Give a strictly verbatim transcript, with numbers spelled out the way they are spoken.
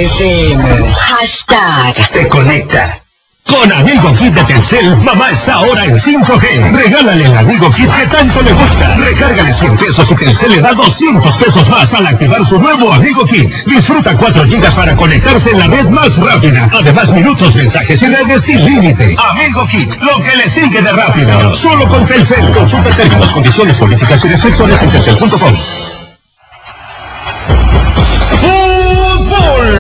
F M. Hashtag. Te conecta. Con Amigo Kit de Telcel, mamá está ahora en cinco G. Regálale el Amigo Kit que tanto le gusta. Recárgale cien pesos y Telcel le da doscientos pesos más al activar su nuevo Amigo Kit. Disfruta cuatro gigas para conectarse en la red más rápida. Además, minutos, mensajes y redes sin límite. Amigo Kit, lo que le sigue de rápido. Solo con Telcel. Consulta términos, condiciones, políticas y restricciones en telcel punto com.